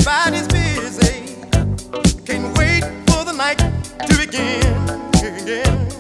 Everybody's busy. Can't wait for the night to begin.